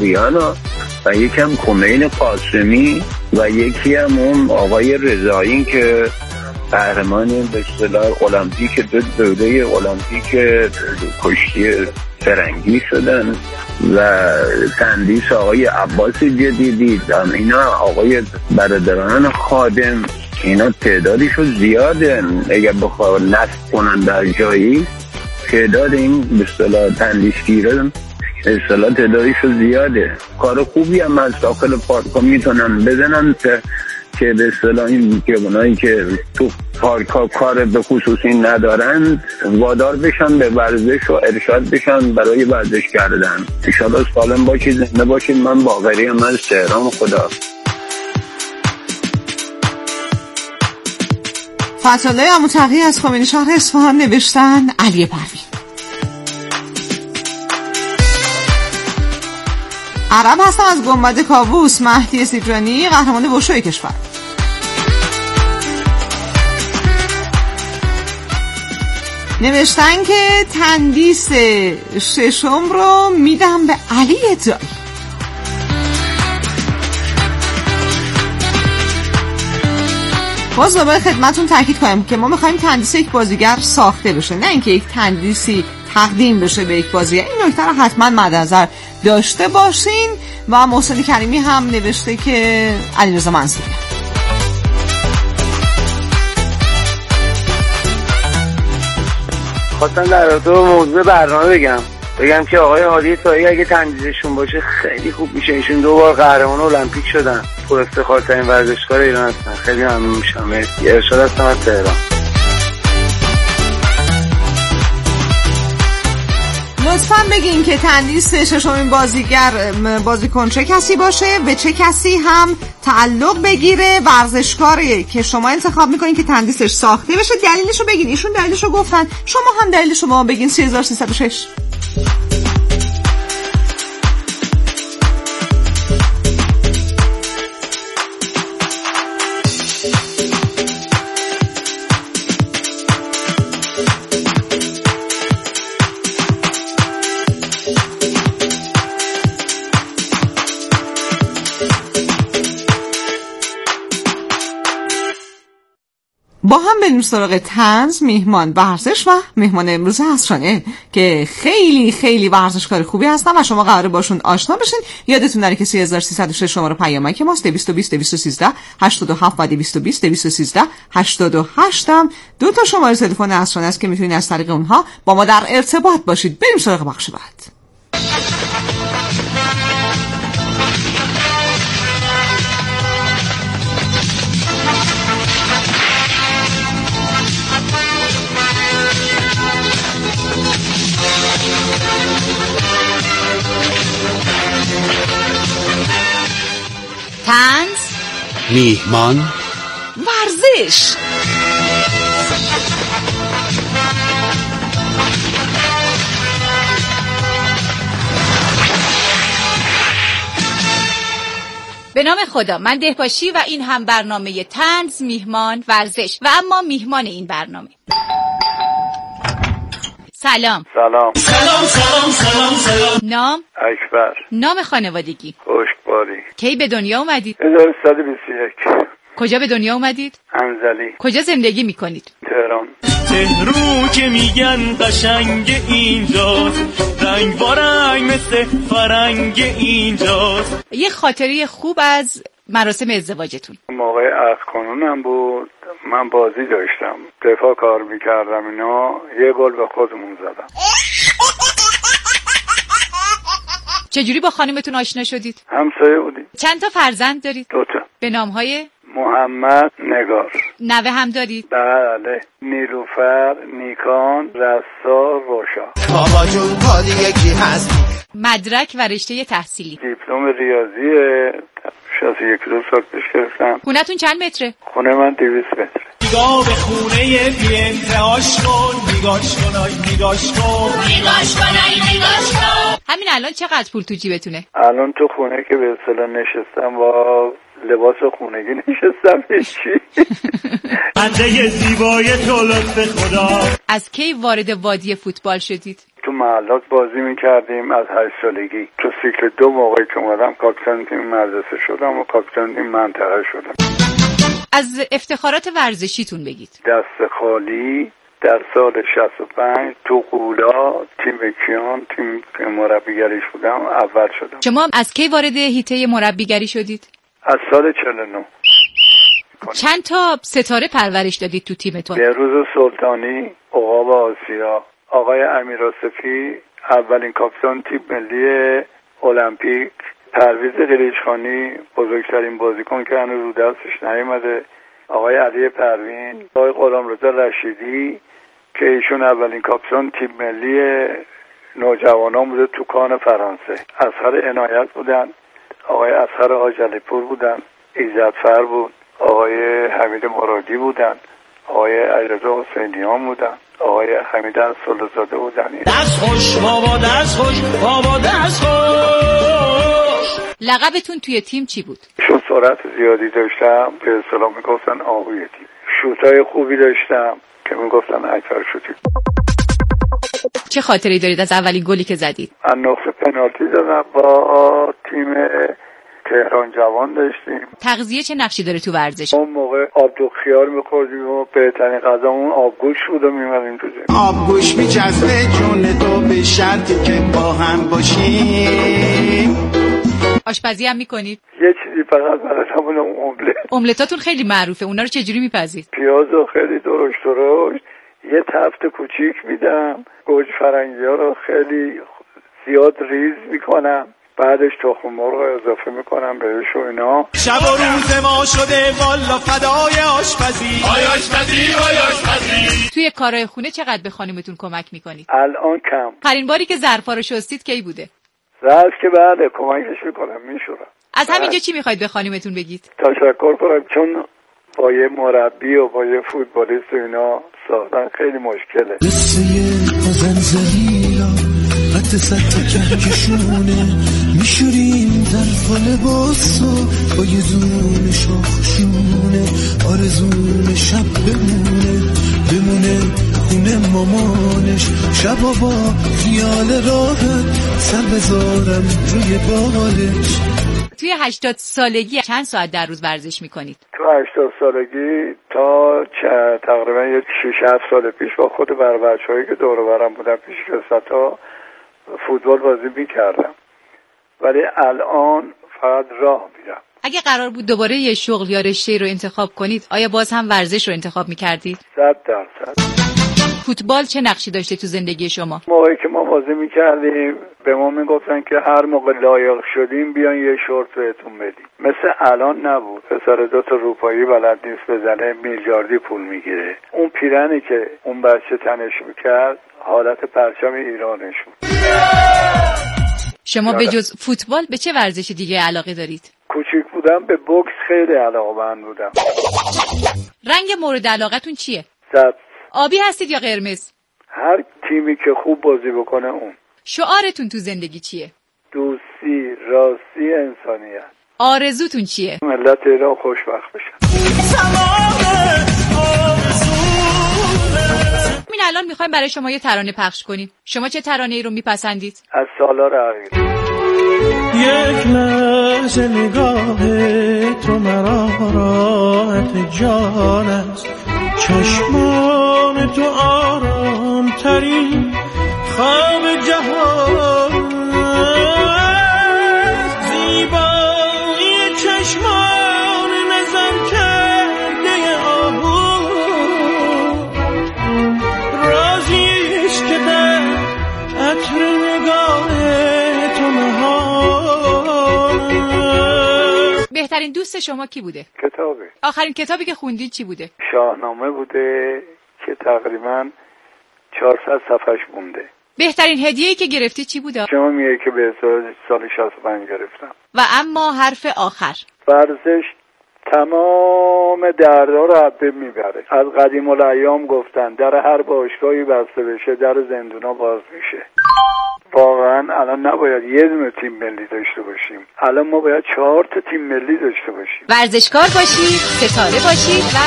پویانا و یکی هم کمیل قاسمی و یکی هم اون آقای رضایی که قهرمان به اصطلاح المپیک دو دوره المپیک کشتی فرنگی شدن و تندیس آقای عباس جدیدی، اینا آقای برادران خادم، اینا تعدادشون زیاده. اگر بخواه نصب کنن در جایی تعداد این به اصطلاح تندیسگیران به اصطلاح تعدادشون زیاده. کار خوبی هم از داخل پارک‌ها میتونن بزنن که به اصطلاح این جوانایی که تو پارک‌ها کار به خصوصی ندارن وادار بشن به ورزش و ارشاد بشن برای ورزش کردن. ان شاءالله سالم باشید، زنده باشید. من باقری هم از تهران. خدا. فتح‌الله عموتقی از خمینی شهر اصفهان نوشتن علی پروین. عرب هستم از گنبد کاووس. مهدی سیجانی قهرمان وشوی کشور. نوشتن که تندیس ششم رو میدم به علی دایی. باز دوباره خدمتون تاکید کنم که ما میخوایم تندیس یک بازیگر ساخته بشه، نه اینکه یک تندیسی تقدیم بشه به یک بازیگر. این نکته رو حتما مد نظر داشته باشین. و محسن کریمی هم نوشته که علیرضا منصوری. خواستم در رابطه با موضوع برنامه بگم که آقای هادی طاهی اگه تندیسشون باشه خیلی خوب میشه. ایشون 2 بار قهرمان المپیک شدن، پر افتخارترین ورزشکار ایران هستن. خیلی ممنون میشم. ارشاد هستم از تهران. لطفاً بگین که تندیس ششمین بازیکن چه کسی باشه، به چه کسی هم تعلق بگیره، ورزشکاری که شما انتخاب میکنین که تندیسش ساخته بشه. دلیلشو بگین. ایشون دلیلشو گفتن، شما هم دلیلشو با ما بگین. 3306. با هم بریم سراغ طنز، میهمان ورزش و میهمان امروز هستشانه که خیلی خیلی ورزشکار خوبی هستن و شما قراره باشون آشنا بشین. یادتون نره که 3306 شماره پیامک ماست. 220 213 87 و 220 213 88 هم 2 تا شماره تلفن هستشانه است که میتونید از طریق اونها با ما در ارتباط باشید. بریم سراغ بخش بعد. طنز، میهمان، ورزش. به نام خدا، من دهپاشی و این هم برنامه طنز، میهمان، ورزش و اما میهمان این برنامه. سلام. سلام. نام؟ اکبر. نام خانوادگی؟ خشکباری. کی به دنیا اومدید؟ 1321. کجا به دنیا اومدید؟ انزلی. کجا زندگی میکنید؟ تهران. تهرو که میگن قشنگ اینجاست، رنگ بارنگ مثل فرنگ اینجاست. یه خاطره خوب از مراسم ازدواجتون. موقع عقد کنونم بود، من بازی داشتم، دفاع کار میکردم، اینا یه گل به خودمون زدم. چجوری با خانمتون آشنا شدید؟ همسایه بودیم. چند تا فرزند دارید؟ 2 تا. به نامهای؟ محمد، نگار. نوه هم دارید؟ بله. نیلوفر، نیکان، رسا، روشا. بابا جون پادی یکی هست. مدرک و رشته تحصیلی؟ دیپلم ریاضیه. 61 سال پیش گرفتم. خونتون چند متره؟ خونه من 200 متره. نگاه به خونه بی انتهاش کن، نگاش کن. همین الان چقدر پول تو جیبتونه؟ الان تو خونه که به اصطلاح نشستم با لباس خونگی نشستم. هیچی. بنده زیبای تو لطف خدا. از کی وارد وادی فوتبال شدید؟ تو محلات بازی میکردیم از 8 سالگی. تو سیکل 2 موقعی که اومدم کاپیتان تیم مدرسه شدم و کاپیتان تیم منطقه شدم. از افتخارات ورزشیتون بگید. دست خالی در سال 65 تو قولا تیم کیان تیم مربیگریش بودم، اول شدم. شما از کی وارد حیطه مربیگری شدید؟ از سال 49. چند تا ستاره پرورش دادید تو تیمتون؟ بهروز سلطانی، عقاب آسیا، آقای امیرآصفی اولین کاپیتان تیم ملی المپیک، پرویز قلیچخانی بزرگترین بازیکن که هنوز رو دستش نیومده، آقای علی پروین، آقای غلامرضا رشیدی که ایشون اولین کاپیتان تیم ملی نوجوانان بوده تو کان فرانسه، اصغر عنایت بودن، آقای اصغر حاجعلی‌پور بودن، ایزدفر بود، آقای حمید مرادی بودن، آقای علیرضا حسینیان بودن، آقای حمید انصارزاده بودن. دست خوش بابا، دست خوش بابا، دست خوش. لقبتون توی تیم چی بود؟ چون سرعت زیادی داشتم به اصطلاح میگفتن آقوی تیم. شوتای خوبی داشتم که میگفتن اکبر شوتی. چه خاطری دارید از اولین گلی که زدید؟ از نقطه پنالتی زدم با تیم تهران جوان داشتیم. تغذیه چه نقشی داره تو ورزش؟ اون موقع آبدوغ می‌خوردیم و بهترین غذامون آبگوش بود و می‌مدیم تو زمین. آبگوش می‌چسبه جون تو به شرطی که با هم باشیم. آشپزی هم می‌کنید؟ یه چیزی فقط بلدم املت. املتاتون خیلی معروفه. اونا رو چجوری می‌پزید؟ پیازو خیلی درشت یه تفت کوچیک میدم، گوجه فرنگی‌ها رو خیلی زیاد ریز می‌کنم، بعدش تخم مرغ اضافه میکنم بهش و اینا. شب و روز ما شده والا فدای آشپزی. آی آشپزی، آی آشپزی. توی کارهای خونه چقدر به خانمتون کمک میکنید؟ الان کم. آخرین باری که ظرفا رو شستید کی بوده؟ ظرف که بعد کمکش میکنم میشورم. از همینجا چی میخواید به خانمتون بگید؟ تشکر کنم چون با یه مربی و با یه فوتبالیست و اینا ساختن خیلی مشکله. قد سطح کهکشونه میشوریم ظرف و لباسو با یه زون شاخشونه، آرزون شب بمونه خونه مامانش، شبا با خیال راحت سر بذارم روی بالش. توی 80 سالگی چند ساعت در روز ورزش میکنید؟ تو 80 سالگی تا تقریبا یه 6-7 سال پیش با خود بچه‌هایی که دور و برم بودن پیش کساتا فوتبال بازی میکردم، ولی الان فقط راه میرم. اگه قرار بود دوباره یه شغل یا رشته رو انتخاب کنید آیا باز هم ورزش رو انتخاب میکردید؟ 100%. فوتبال چه نقشی داشته تو زندگی شما؟ موقعی که ما بازی میکردیم به ما میگفتن که هر موقع لایق شدیم بیان یه شورت بهتون بدیم. مثل الان نبود پسر 2 تا روپایی بلد نیست بزنه میلیاردی پول میگیره. اون پیرنی که اون بچه تنش میکرد حالت پرچم ایرانش بود. شما به جز فوتبال به چه ورزش دیگه علاقه دارید؟ کوچیک بودم به بوکس خیلی علاقه‌مند بودم. رنگ مورد علاقتون چیه؟ سبز. آبی هستید یا قرمز؟ هر تیمی که خوب بازی بکنه اون. شعارتون تو زندگی چیه؟ دوستی، راستی، انسانیت. آرزوتون چیه؟ ملت ایران خوشبخت بشن. این الان میخوایم برای شما یه ترانه پخش کنیم. شما چه ترانه‌ای رو میپسندید؟ از سالار عقیل. یک لحظه نگاه تو مرا راحت جان است، چشمان تو آرام ترین خواب جهان است، زیبایی چشمان نظر کرده آهو رازیست که در عطر نگاه تو مهان. بهترین دوست شما کی بوده؟ کتابه. آخرین کتابی که خوندید چی بوده؟ شاهنامه بوده که تقریبا 400 صفحش مونده. بهترین هدیه‌ای که گرفتی چی بوده؟ شما میگه که به سال 65 گرفتم. و اما حرف آخر. ورزش تمام دردها رو حبه میبره. از قدیم الایام گفتن در هر باشگاهی بسته بشه در زندونا باز میشه. واقعا الان نباید یه دونه تیم ملی داشته باشیم، الان ما باید 4 تا تیم ملی داشته باشیم. ورزشکار باشید، ستاره باشید و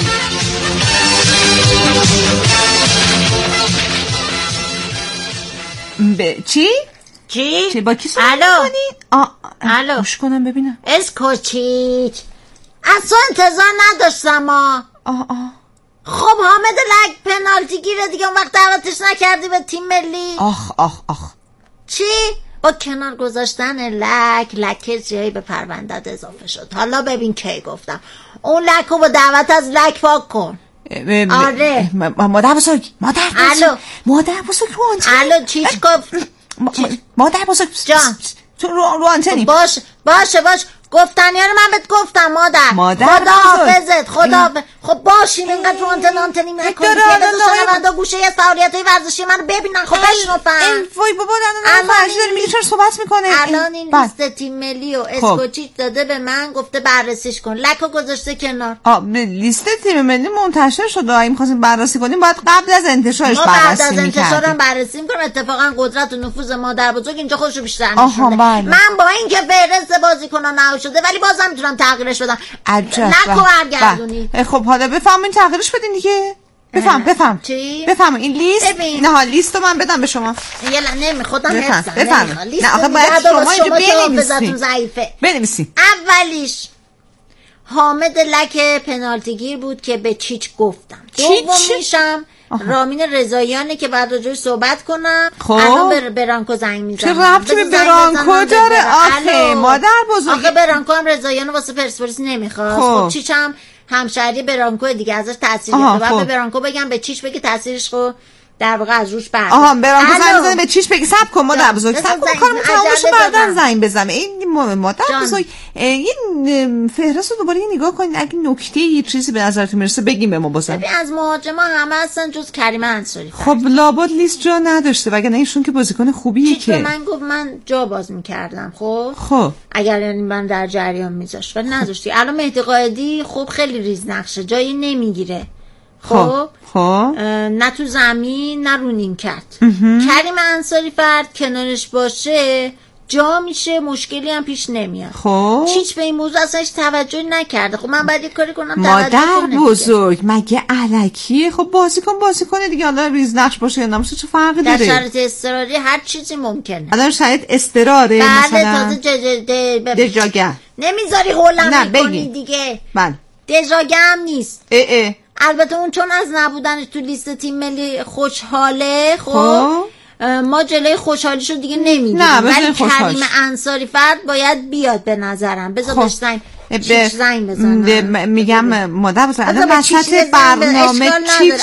بدرخشید. چی؟ با کی صحبت می‌کنی؟ الو گوش کنم ببینم. اسکوچیچ از تو انتظار نداشتم خب حامد لک پنالتی گیره دیگه، اون وقت دعوتش نکردی به تیم ملی؟ آخ چی؟ با کنار گذاشتن لک جایی به پرونده‌ات اضافه شد. حالا ببین کی گفتم اون لک رو با دعوت از لک پاک کن. آره مادر بزرگ الو چیچ گفت؟ مادر بزرگ جان تو رو آنتنی باشه گفتنی ها رو من بهت گفتم مادر خدا حافظت خب باشین اینقدر رو آنتنی نکنی که بزرشن و گوشه فعالیت های ورزشی من رو ببینن. خب بشنفن وای بابا فرشی داری میگه چرا صحبت میکنه الان این لیست تیم ملی و اسکوچیچ داده به من، گفته بررسیش کن، لکو گذاشته کنار. لیست تیم ملی منتشر شد و اگه می‌خواستیم بررسی کنیم باید قبل از انتشارش بررسی بعد از انتشارم بررسی می‌کنم. اتفاقا قدرت و نفوذ مادر بزرگ اینجا خودشو بیشتر نشونه. من با اینکه فهرست بازیکنان شده ولی بازم میتونم تغییرش بدم. لکو برگردونی. خب حالا بفهمین تغییرش بدین دیگه. بفهم چی؟ بفهم این لیست. نه لیستو من بدم به شما. یلا نمیخوام بفهم. نه آخه باید شما اینو بنویسین. اولیش حامد لک پنالتی گیر بود که به چیچ گفتم. دومیشم رامین رضاییانه که بعد راجعش صحبت کنم. الان به برانکو زنگ میزنم. چه ربطی به برانکو داره آخه مادر بزرگ؟ آخه برانکو هم رضاییانو واسه پرسپولیس نمیخواد. خب چیچ هم همشهری برانکو دیگه ازش تاثیر گرفته. بعد به برانکو بگم به چیچ بگی تاثیرش خب در واقع از روش برد. برانکو زنگ بزنه به چیچ بگی صبر کن مادر بزرگ، صبر کن کارم تموم بشه بعداً زنگ بزنه. این مادر بزرگ این فهرست رو دوباره نگاه کنین، اگه نکته یه چیزی به نظرتون میرسه بگیم به ما بزن. ببین از مهاجما همه هستن جز کریم انصاری. خب لابد لیست جا نداشته وگرنه ایشون که بازیکن خوبیه که من گفت من جا باز می‌کردم. خب اگر یعنی من در جریان میذاشت ولی نذاشتی. الان مهدی قائدی خب خیلی ریز نقشه، جایی نمیگیره. خب نه تو زمین نه رو نیمکت. کریم انصاری فرد کنارش باشه جا میشه، مشکلی هم پیش نمیاد. خب چیچ به این موضوع اصلا هیچ توجهی نکرده. خب من باید یه کاری کنم مادر بزرگ مگه الکیه؟ خب بازیکن دیگه، حالا ریز نقش باشه یا نباشه چه فرقی داره؟ در شرایط اضطراری هر چیزی ممکنه. الان شاید اضطراره مثلا دژاگر نمیذاری هولم میکنی دیگه. من دژاگر هم نیست. البته اون چون از نبودنش تو لیست تیم ملی خوشحاله. خب ما جلوی خوشحالیشو دیگه نمیگیریم، ولی کریم انصاری فرد باید بیاد به نظرم. بذار بهش زنگ بزنم. میگم مادر بزرگ الان وسط برنامه چی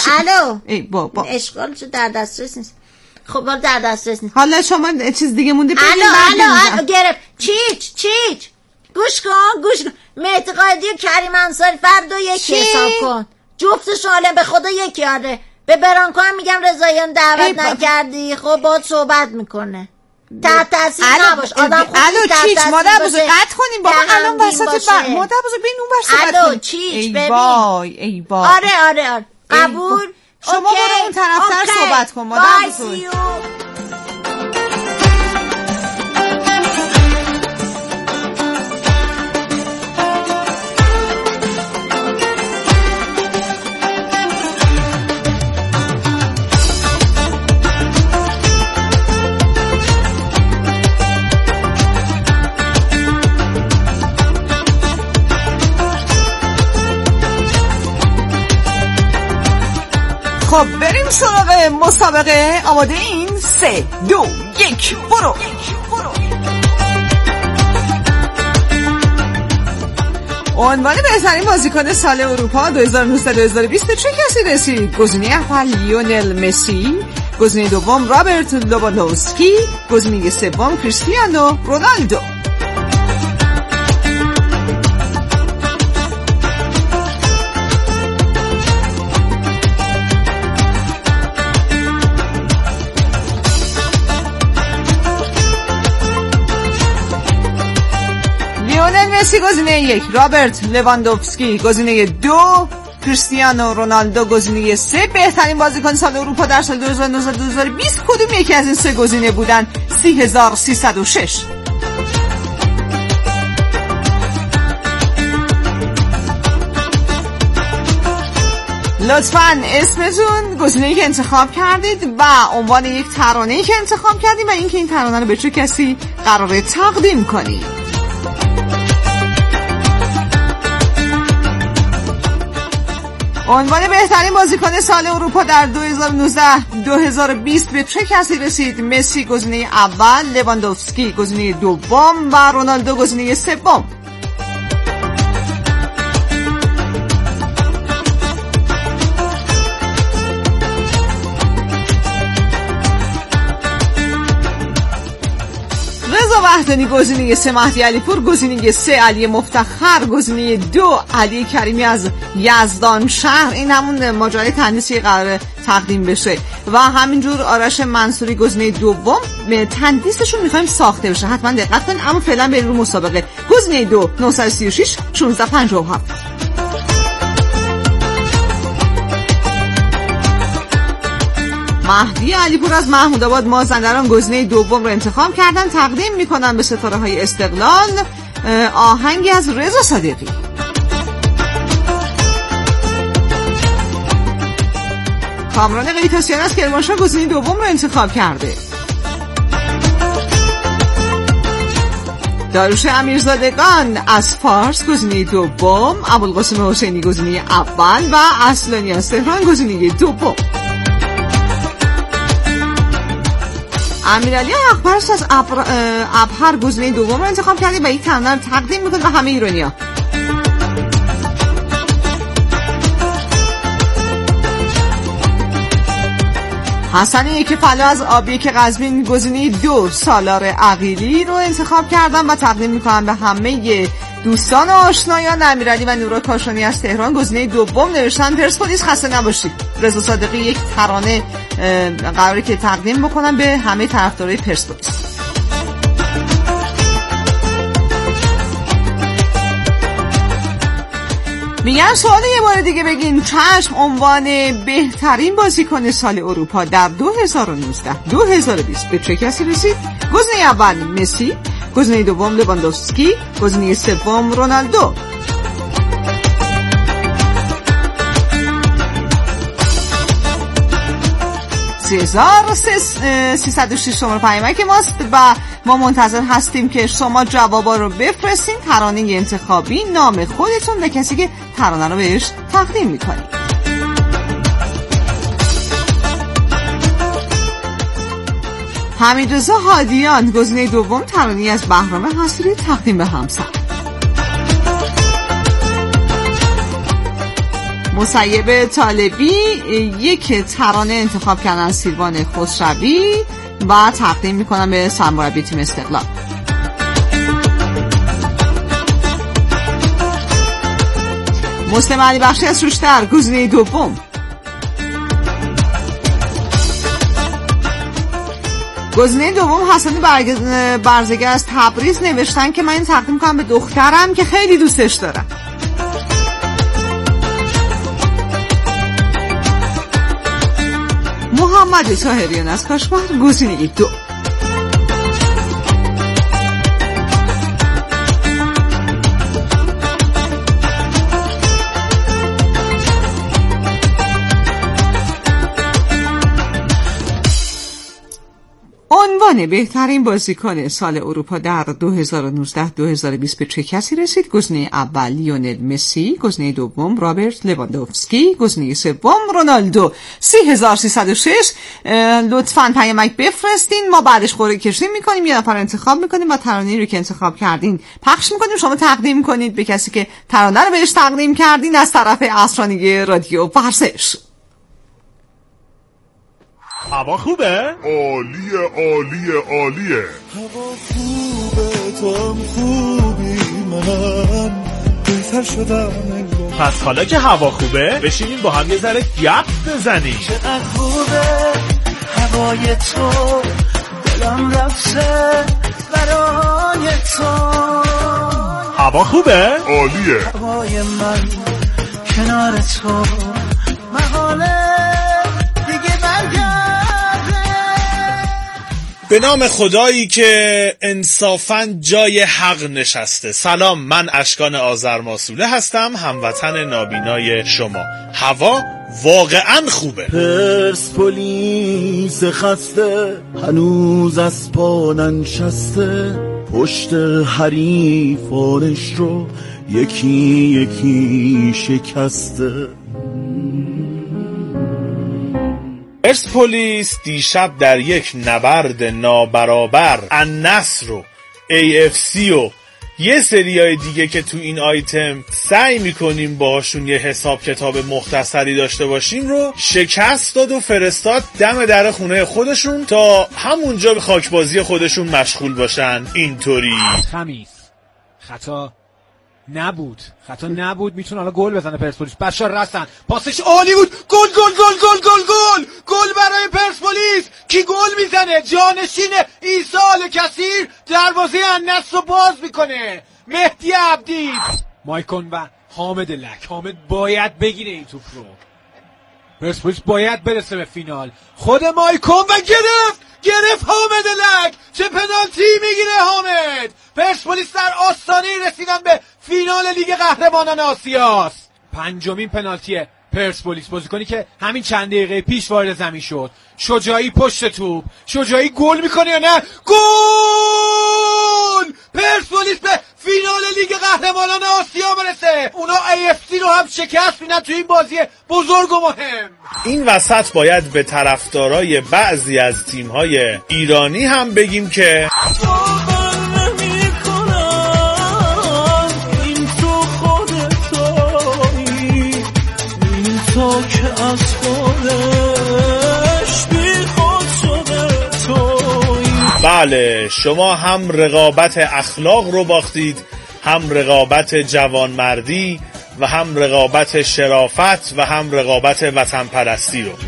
الو اشکال چه در دسترس نیست. خب حالا در دسترس نیست. حالا شما چیز دیگه مونده بگیم. الو گرفت. چیچ گوش کن مهدی قائدی و کریم انصاری فرد و یکی حساب کن. جفتش حالا به خدا یکی. آره به برانکو هم میگم رضاییان دعوت نکردی. خب باید صحبت میکنه. تحت تاثیر نباش. آدم خودی تحت چیچ مادر بزرگ قطع کنیم بابا الان وسط مادر بزرگ بین اون بر صحبت کنیم. چیچ ببین ای وای آره قبول. شما برو اون طرفتر صحبت کن مادر بزرگ. خب بریم سراغ مسابقه. آماده این 3 2 1 برو. عنوان بهترین بازیکن سال اروپا 2019-2020 چه کسی رسید؟ گزینه اول لیونل مسی، گزینه دوم رابرت لواندوفسکی، گزینه سوم کریستیانو رونالدو. مسی گزینه 1، رابرت لواندوفسکی گزینه 2، کریستیانو رونالدو گزینه 3. بهترین بازیکن سال اروپا در سال 2019-2020 کدوم یکی از این 3 گزینه بودن؟ 30306. لطفاً اسمتون، گزینه‌ای که انتخاب کردید و عنوان یک ترانه‌ای که انتخاب کردید و اینکه این ترانه رو به چه کسی قراره تقدیم کنید. عنوان بهترین بازیکن سال اروپا در 2019-2020 به چه کسی رسید؟ مسی گزینه اول، لواندوفسکی گزینه دوم و رونالدو گزینه سوم. رضا وحدانی گزینه 3، مهدی علیپور گزینه 3، علی مفتخر گزینه 2، علی کریمی از یزدان شهر، این همون ماجرای تندیسی قرار تقدیم بشه، و همینجور آرش منصوری گزینه دوم. تندیسشون میخوایم ساخته بشه، حتما دقت کنید. اما فعلا بریم رو مسابقه. گزینه 2 936 1657. مهدی علیپور از محمودآباد مازندران گزینه دوم رو انتخاب کردن، تقدیم میکنن به ستاره های استقلال آهنگی از رضا صادقی. کامران قیتاسیان از کرمانشاه گزینه دوم رو انتخاب کرده. داریوش امیرزادگان از فارس گزینه دوم، ابوالقاسم حسینی گزینه اول و اصلانی از تهران گزینه دوم. امیرعلی اخبارش از ابهر گزینه دوم رو انتخاب کرده و یک ترانه رو تقدیم میکنه به همه ایرانی‌ها. حسن یک فلا از آبیک قزوین گزینه 2، سالار عقیلی رو انتخاب کردم و تقدیم میکنم به همه دوستان و آشنایان. امیرعلی و نورا کاشانی از تهران گزینه دوم نوشتن پرسپولیس خسته نباشید. رضا صادقی یک ترانه قراره که تقدیم بکنم به همه طرفدارای پرسپولیس. میگن سوال یه بار دیگه بگین. چشم. عنوان بهترین بازیکن سال اروپا در 2019-2020 به چه کسی رسید؟ گزینه اول مسی، گزینه دوم لواندوفسکی، گزینه سوم رونالدو. 3306 شماره پیامک ماست و ما منتظر هستیم که شما جوابا رو بفرستین، ترانه انتخابی، نام خودتون و کسی که ترانه رو بهش تقدیم میکنید. حمیدرضا هادیان گزینه دوم، ترانه از بهرام حصیری تقدیم به همسر. مسیب طالبی یک ترانه انتخاب کردن سیروان خسروی و تقدیم میکنم به سرمربی تیم استقلال. مسلم علی بخشی از شوشتر گزینه دوم. گزینه دوم حسن برزگر از تبریز نوشتن که من این تقدیم کنم به دخترم که خیلی دوستش دارم. محمد طاهریان از کاشمهر گزینه 2. عنوان بهترین بازیکن سال اروپا در 2019-2020 به چه کسی رسید؟ گزینه اول لیونل مسی، گزینه دوم رابرت لواندوفسکی، گزینه سوم رونالدو. 3306 لطفاً پیامک بفرستین، ما بعدش قرعه کشی میکنیم، یه نفر انتخاب میکنیم و ترانه‌ای رو که انتخاب کردین پخش میکنیم، شما تقدیم کنید به کسی که ترانه رو بهش تقدیم کردین از طرف اسرانگی رادیو ورزش. هوا خوبه؟ عالیه عالیه عالیه. هوا خوبه تو هم خوبی من بهتر شدم انگار. پس حالا که هوا خوبه بشینیم با هم یه ذره گپ بزنیم. چقدر خوبه هوای تو، دلم رفته برای تو. هوا خوبه؟ عالیه. هوای من کنار تو محاله دیگه برگرده. به نام خدایی که انصافاً جای حق نشسته. سلام، من اشکان آذرماسوله هستم، هموطن نابینای شما. هوا واقعاً خوبه. پرسپولیس خسته هنوز از پا ننشسته، پشت حریفانش رو یکی یکی شکسته. پرسپولیس دیشب در یک نبرد نابرابر النصر و AFC و یه سریای دیگه که تو این آیتم سعی میکنیم باهاشون یه حساب کتاب مختصری داشته باشیم رو شکست داد و فرستاد دم در خونه خودشون تا همونجا به خاکبازی خودشون مشغول باشن. اینطوری خمیس خطا نبود میتونه حالا گل بزنه پرسپولیس. بشار رسن پاسش عالی بود. گل برای پرسپولیس. کی گل میزنه؟ جانشین عیسی الکثیر دروازه النصر رو باز میکنه. مهدی عبدی. مایکون و حامد لک. حامد باید بگیره این توپ رو. پرسپولیس باید برسه به فینال. خود مایکون و گرفت حامد لک. چه پنالتی میگیره حامد. پرسپولیس در آستانه رسیدن به فینال لیگ قهرمانان آسیاست. 5مین پنالتی پرسپولیس، بازیکنی که همین چند دقیقه پیش وارد زمین شد. شجاعی پشت توپ. شجاعی گل میکنه یا نه؟ گل! پرسپولیس به فینال لیگ قهرمانان آسیا برسه. اونا AFC رو هم شکست میدن تو این بازی بزرگ و مهم. این وسط باید به طرفدارای بعضی از تیم‌های ایرانی هم بگیم که که از خودش بی خود شده تویی. بله، شما هم رقابت اخلاق رو باختید، هم رقابت جوانمردی و هم رقابت شرافت و هم رقابت وطن پرستی رو.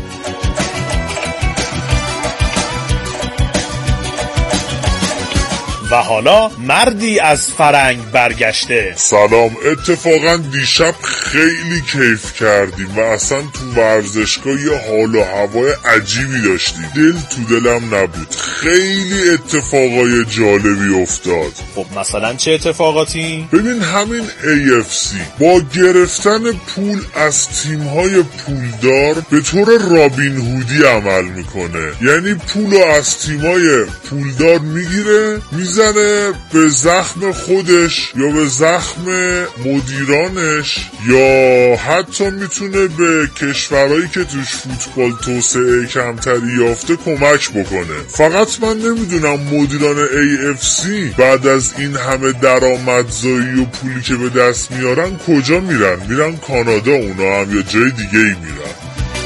و حالا مردی از فرنگ برگشته. سلام، اتفاقا دیشب خیلی کیف کردیم و اصلا تو ورزشگاه یه حال و هوای عجیبی داشتیم. دل تو دلم نبود. خیلی اتفاقای جالبی افتاد. خب مثلا چه اتفاقاتی؟ ببین همین AFC با گرفتن پول از تیم‌های پولدار به طور رابین هودی عمل میکنه. یعنی پولو از تیم‌های پولدار میگیره میزنه به زخم خودش یا به زخم مدیرانش، یا حتی میتونه به کشورهایی که توش فوتبال توسعه کمتری یافته کمک بکنه. فقط من نمیدونم مدیران AFC بعد از این همه درآمدزایی و پولی که به دست میارن کجا میرن؟ میرن کانادا اونا هم یا جای دیگه ای میرن؟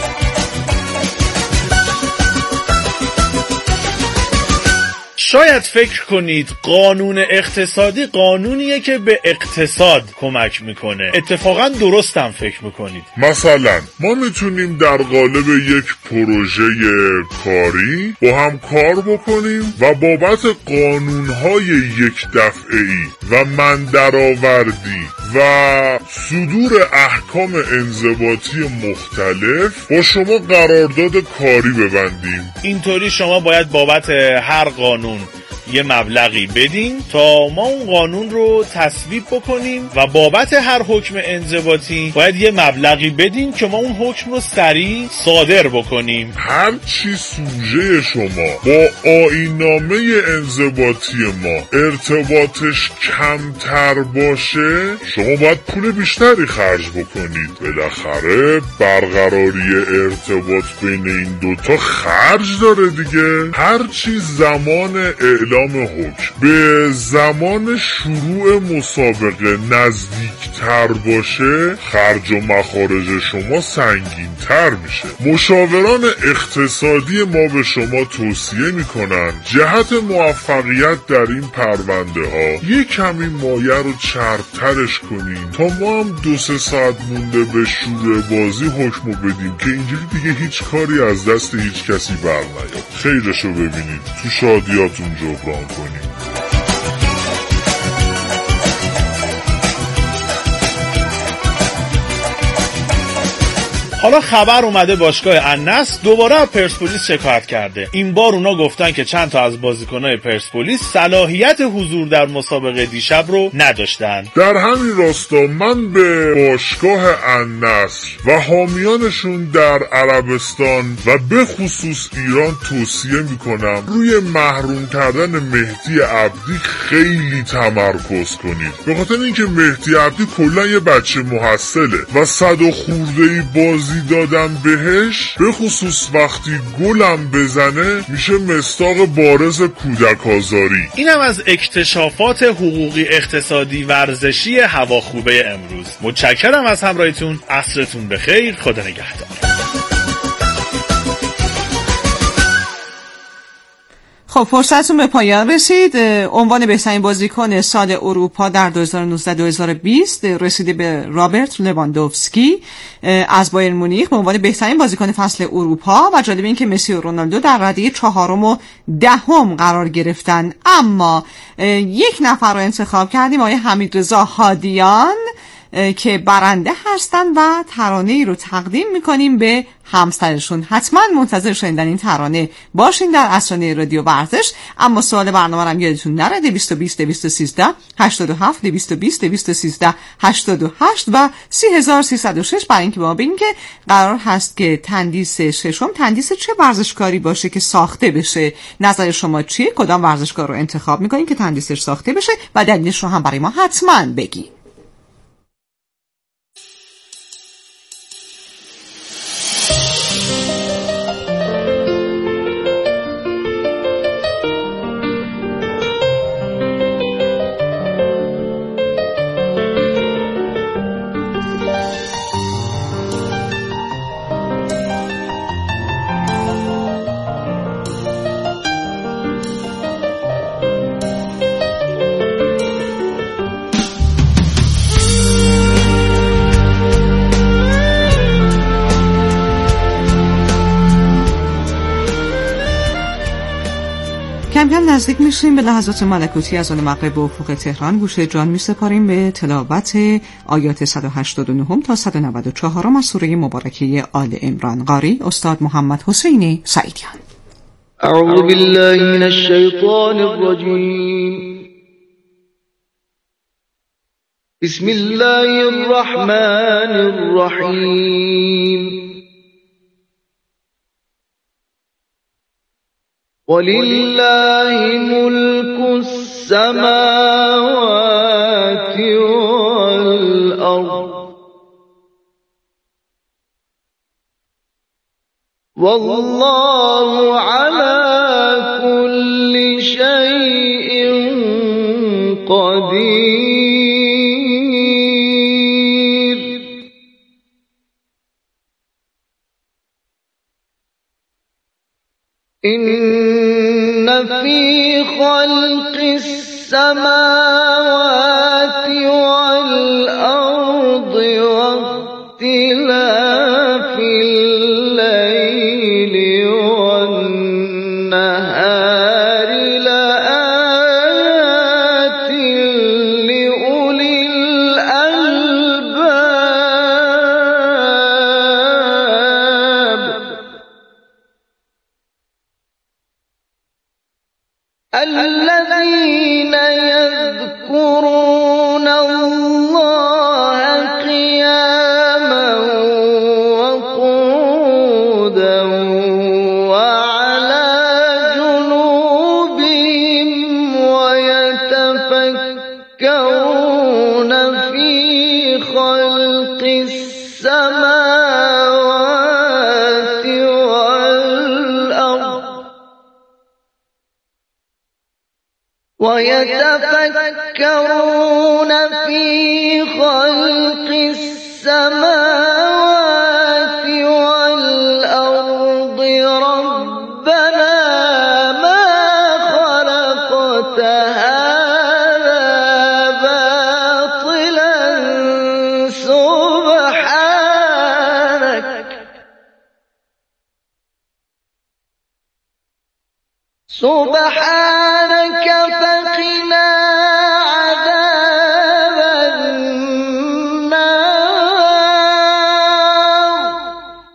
شاید فکر کنید قانون اقتصادی قانونیه که به اقتصاد کمک میکنه. اتفاقا درستم فکر میکنید. مثلا ما میتونیم در قالب یک پروژه کاری با هم کار بکنیم و بابت قانونهای یک دفعه‌ای و من درآوردی و صدور احکام انضباطی مختلف با شما قرارداد کاری ببندیم. اینطوری شما باید بابت هر قانون یه مبلغی بدین تا ما اون قانون رو تصویب بکنیم و بابت هر حکم انضباطی باید یه مبلغی بدین که ما اون حکم رو سریع صادر بکنیم. هر چی سوژه شما با آیین‌نامه انضباطی ما ارتباطش کمتر باشه شما باید پول بیشتری خرج بکنید. بالاخره برقراری ارتباط بین این دوتا خرج داره دیگه. هر چی زمان اعلام حکم به زمان شروع مسابقه نزدیکتر باشه خرج و مخارج شما سنگین‌تر میشه. مشاوران اقتصادی ما به شما توصیه میکنن جهت موفقیت در این پرونده ها یک کمی مایه رو چربترش کنین تا ما هم 2-3 ساعت مونده به شروع بازی حکمو بدیم که اینجوری دیگه هیچ کاری از دست هیچ کسی بر نیاد. خیرشو ببینید تو شادیاتون جبران کنیم. حالا خبر اومده باشگاه النصر دوباره از پرسپولیس شکایت کرده. این بار اونا گفتن که چند تا از بازیکن‌های پرسپولیس صلاحیت حضور در مسابقه دیشب رو نداشتن. در همین راستا من به باشگاه النصر و حامیانشون در عربستان و به خصوص ایران توصیه میکنم روی محروم کردن مهدی عبدی خیلی تمرکز کنید، به خاطر اینکه مهدی عبدی کلا یه بچه محصله و 100 و خورده‌ای بازی دادن بهش، به خصوص وقتی گلم بزنه میشه مصداق بارز کودک آزاری. اینم از اکتشافات حقوقی اقتصادی ورزشی هواخوبه امروز. متشکرم از همراهیتون. عصرتون بخیر. خدا نگهدار. خب فرصتتون به پایان رسید. عنوان بهترین بازیکن سال اروپا در 2019-2020 رسیده به رابرت لواندوفسکی از بایرن مونیخ به عنوان بهترین بازیکن فصل اروپا و جالب این که مسی و رونالدو در رده 4 و 10 قرار گرفتن. اما یک نفر رو انتخاب کردیم، آقای حمیدرضا هادیان که برنده هستن و ترانه‌ای رو تقدیم میکنیم به همسرشون. حتما منتظر شنیدن این ترانه باشین در اسرانه رادیو ورزش. اما سوال برنامه رو یادتون نره 220 213 87 220 213 88 و 3306 برای اینکه به ما بگین که قرار هست که تندیس ششم تندیس چه ورزشکاری باشه که ساخته بشه. نظر شما چیه؟ کدام ورزشکار رو انتخاب میکنین که تندیسش ساخته بشه و دلیلش رو هم برای ما حتما بگین. کم کم نزدیک میشیم به لحظات ملکوتی از آن مغرب و افق تهران. گوش جان میسپاریم به تلاوت آیات 189 تا 194 از سوره مبارکه آل عمران. قاری استاد محمد حسینی سعیدیان. اعوذ بالله من الشیطان الرجیم. بسم الله الرحمن الرحیم. ولله ملك السماوات والأرض والله على كل شيء قدير. إن في خلق السماوات والأرض واختلاف الليل والنهار لآيات لأولي الألباب. الذين يذكرون الله قياما وقعودا وعلى جنوبهم ويتفكرون في خلق السماوات والأرض ويتفكرون في خلق السماوات والأرض ربنا ما خلقت هذا باطلا سبحانك فقنا عذاب النار.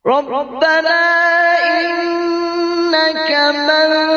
ربنا إنك من